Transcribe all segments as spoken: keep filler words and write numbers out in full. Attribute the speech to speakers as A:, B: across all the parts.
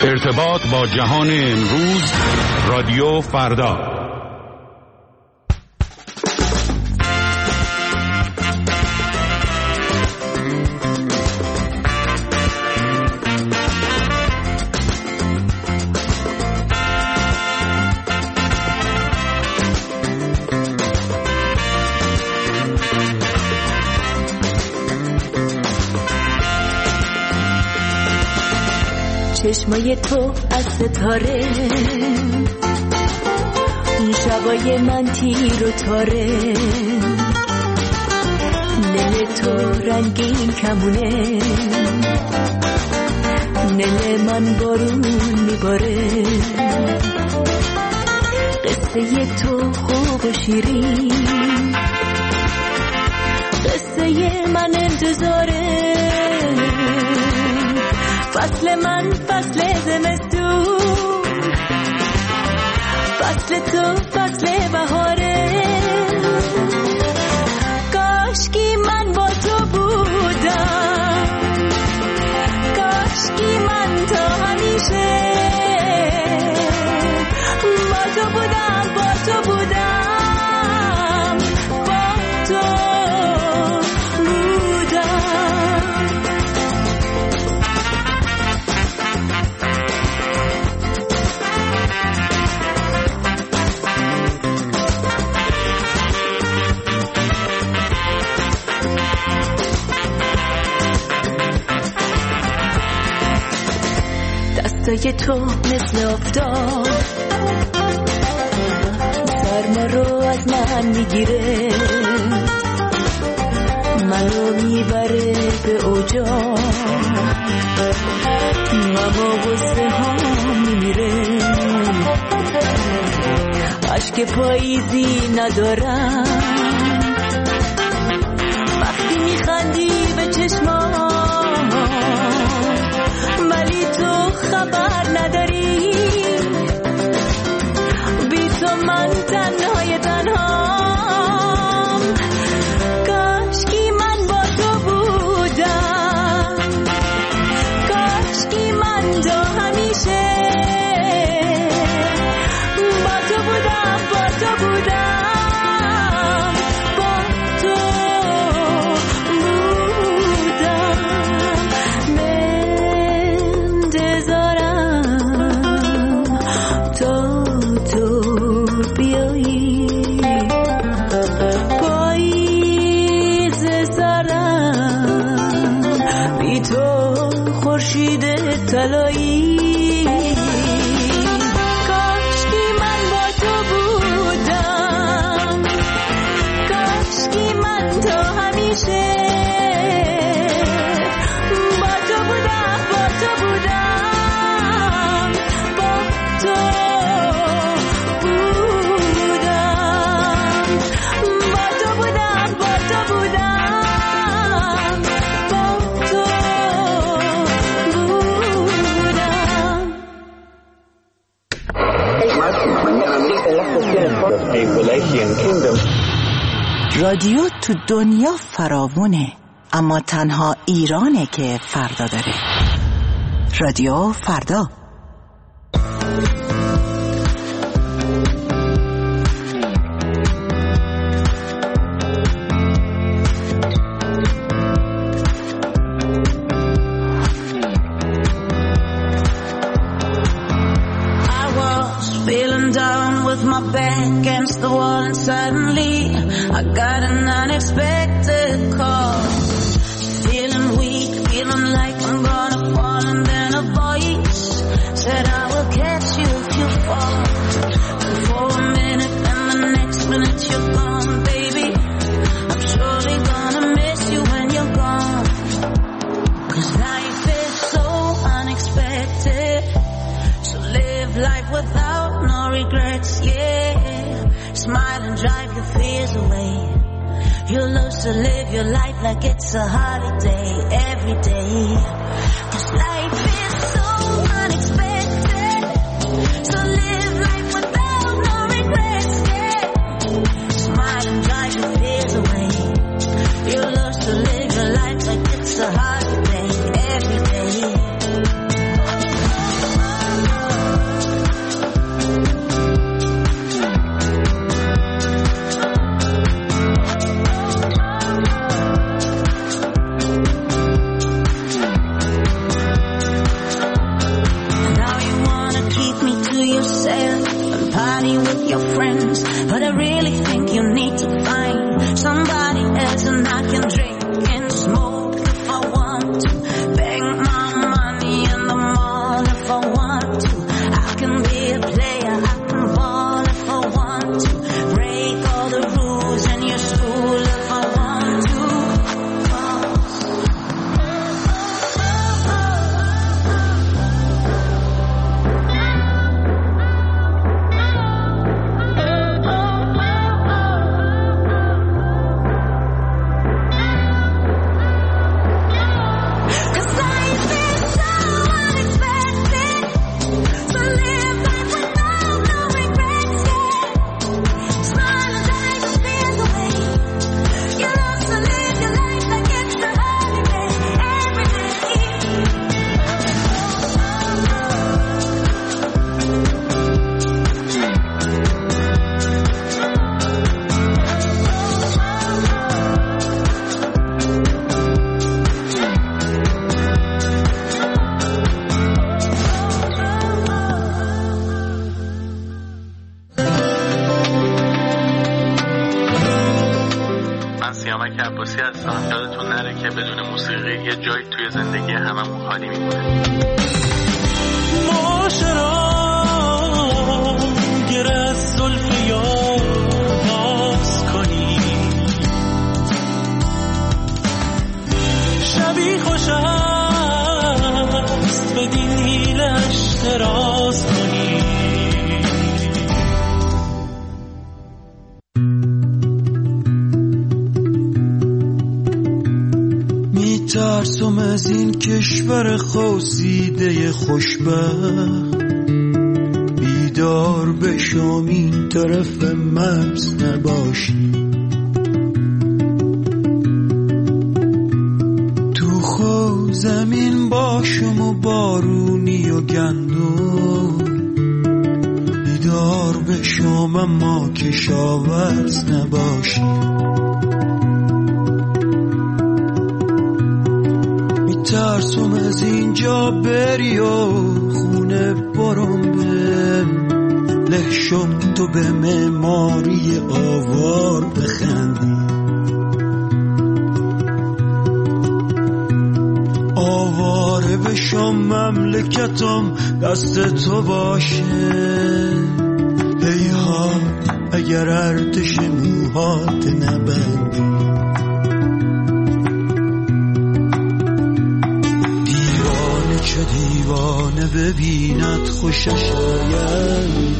A: ارتباط با جهان امروز، رادیو فردا.
B: چشمای تو از ستاره، اون شبای من تیر و تاره، نل تو رنگین کمونه، نل من بارون میباره، قصه تو خوب و شیرین، قصه من انتظاره، فصل من فصل زمستون، فصل تو فصل بهاره، کاشکی من با تو بودم، کاشکی من تا همیشه با تو بودم، با تو بودم، با تو دستای تو مثل آفتاب سرما رو از من میگیره، منو میبره به اوجا، اما غصه ها میمیره، عشق پاییزی ندارم وقتی میخندی به چشمام، ولی تو خبر نداری، بی تو من تنهای تنهام، کاشکی من با تو بودم، کاشکی من تا همیشه با تو بودم، با تو بودم، با تو طلایی، کاشکی من با تو بودم، کاشکی من تا همیشه با تو بودم، با تو بودم، با تو بودم، با تو بودم، با تو بودم، با تو
C: رادیو تو دنیا فراوونه، اما تنها ایرانه که فردا داره. رادیو فردا.
D: With my back against the wall and suddenly I got an unexpected call. Feeling weak, feeling like I'm gonna fall, and then a voice said I will catch you if you fall. For a minute and the next minute you're gone, baby. I'm surely gonna miss you when you're gone. 'Cause life is so unexpected, so live life without no regrets, yeah. Smile and drive your fears away. You'll love to live your life like it's a holiday every day. 'Cause life is so unexpected, so live life without no regrets, yeah. Smile and drive your fears away. You'll love to live your life like it's a holiday every day. party with your friends, but I really think you need to find somebody else, and I can drink and smoke if I want to, bang my money in the mall if I want to, I can be a player, I can ball if I want to, break all the rules in your school if I want to.
E: ترسم از این کشور خواسیده خوشبخت، بیدار بشم این طرف مرز نباشی، تو خو زمین باشم و بارونی و گندم، بیدار بشم اما کشاورز نباشی، ترسم از اینجا بری و خونه برم به لحشم تو به معماری آوار بخندی، آواره بشم مملکتم دست تو باشه، هیها اگر ارتش موهات نبندی، چه دیوانه ببیند خوشش آید،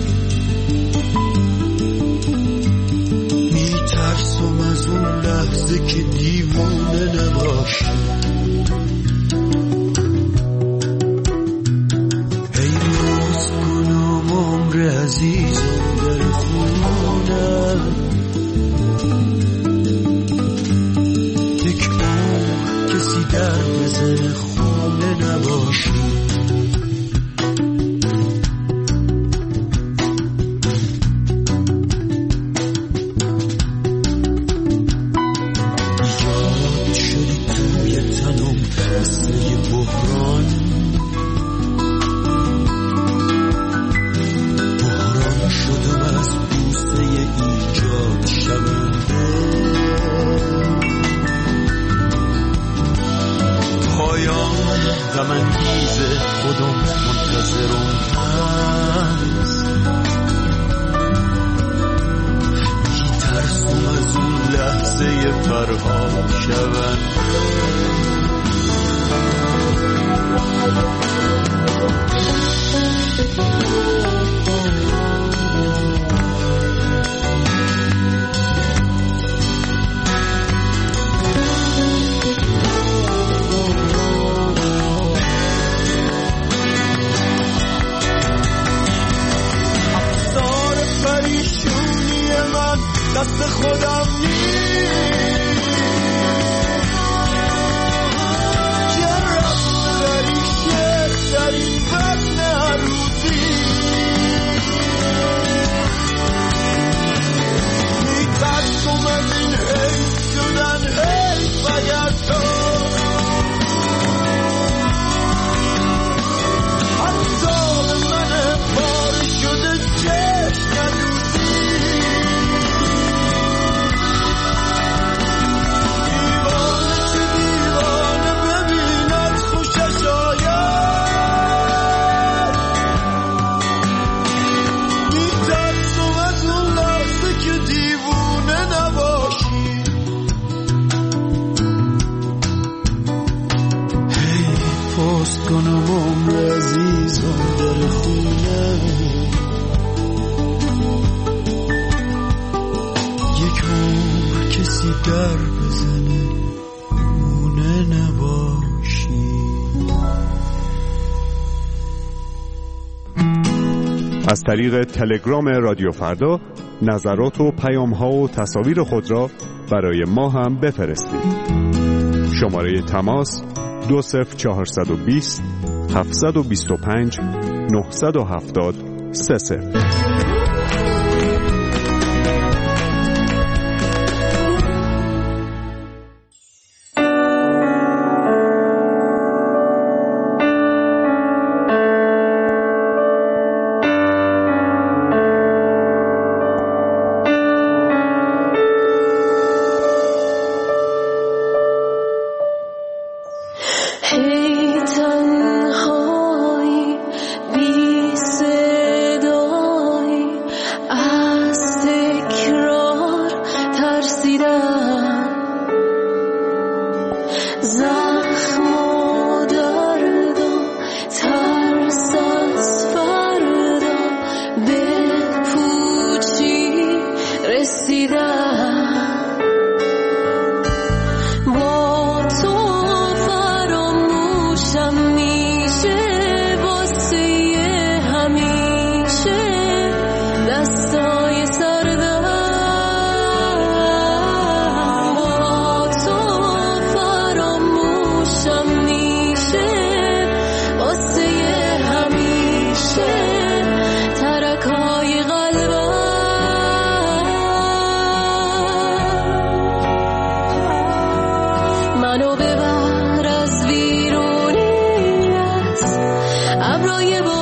E: میترسم از اون لحظه که دیوانه نباشی، ای روز کنم عمر عزیزم در خونه، یک عمر کسی در بزنه خونه نباشی، ایجاد شدی توی تنم مثل یه بحران، بحران شدم از بوسه ایجاد شونده، پایان غم انگیز خودم منتظرم هست، میترسم از اون لحظه پرها شونده، دست خودم نیست، چه رفت داری شعر
A: از طریق تلگرام رادیو فردا نظرات و پیام‌ها و تصاویر خود را برای ما هم بفرستید. شماره تماس دو صفر چهارصد و بیست هفتصد و بیست و پنج نهصد و هفتاد سه صفر.
B: منو ببر از ویرونی از ابرای